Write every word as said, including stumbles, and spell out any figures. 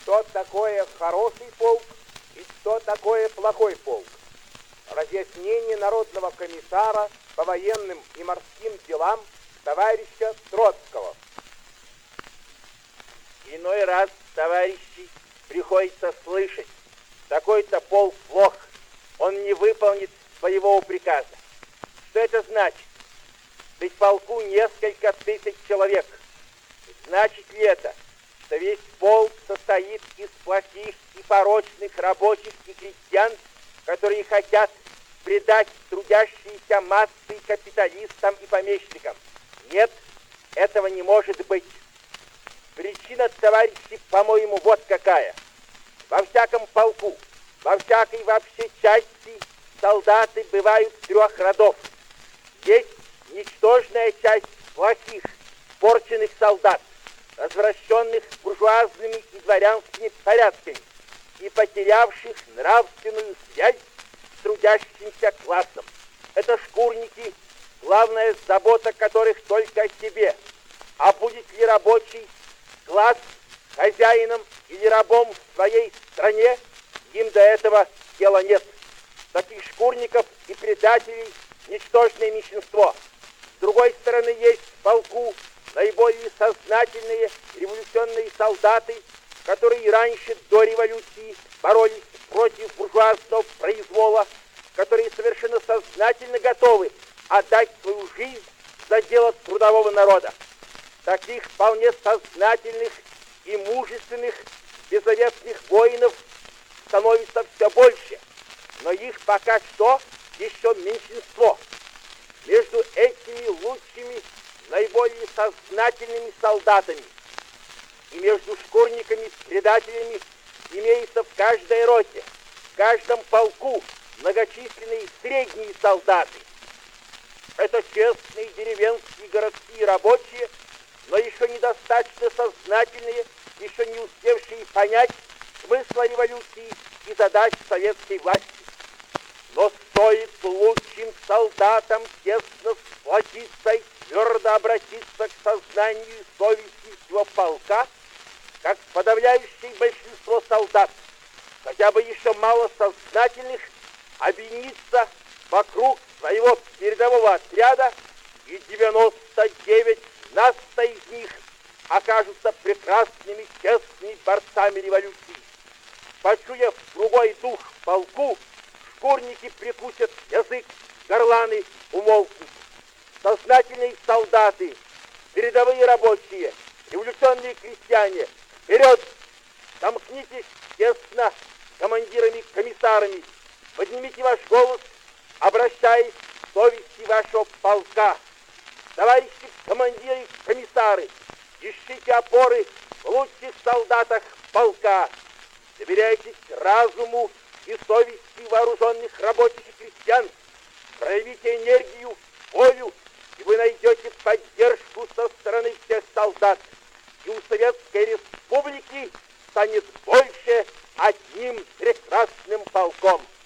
что такое хороший полк и что такое плохой полк. Разъяснение народного комиссара по военным и морским делам товарища Троцкого. Иной раз, товарищи, приходится слышать, такой-то полк плох, он не выполнит своего приказа. Что это значит? Ведь в полку несколько тысяч человек. Значит ли это, что весь полк состоит из плохих и порочных рабочих и крестьян, которые хотят предать трудящиеся массы капиталистам и помещикам? Нет, этого не может быть. Причина, товарищи, по-моему, вот какая. Во всяком полку, во всякой вообще части солдаты бывают трех родов. Есть ничтожная часть плохих, порченных солдат, развращенных буржуазными и дворянскими порядками и потерявших нравственную связь с трудящимся классом. Это шкурники, главная забота которых только о себе. А будет ли рабочий класс хозяином или рабом в своей стране, им до этого дела нет. Таких шкурников и предателей ничтожное меньшинство. С другой стороны, есть в полку наиболее сознательные революционные солдаты, которые и раньше до революции боролись против буржуазного произвола, которые совершенно сознательно готовы отдать свою жизнь за дело трудового народа. Таких вполне сознательных и мужественных беззаветных воинов становится все больше, но их пока что еще меньшинство. Между этими лучшими, наиболее сознательными солдатами и между шкурниками-предателями имеется в каждой роте, в каждом полку многочисленные средние солдаты. Это честные деревенские городские рабочие, но еще недостаточно сознательные, еще не успевшие понять смысла революции и задач советской власти. Но стоит лучшим солдатам тесно сплотиться и твердо обратиться к сознанию и совести всего полка, как подавляющее большинство солдат, хотя бы еще мало сознательных, объединиться вокруг своего передового отряда, и девяносто девять на сто из них окажутся прекрасными, честными борцами революции. Почуяв другой дух в полку, шкурники прикусят язык, горланы умолкнут. Сознательные солдаты, передовые рабочие, революционные крестьяне, вперед! Сомкнитесь тесно с командирами-комиссарами, поднимите ваш голос, обращаясь к совести вашего полка. Товарищи командиры и комиссары, ищите опоры в лучших солдатах полка. Доверяйтесь разуму и совести вооруженных рабочих и крестьян. Проявите энергию, волю, и вы найдете поддержку со стороны всех солдат. И у Советской Республики станет больше одним прекрасным полком.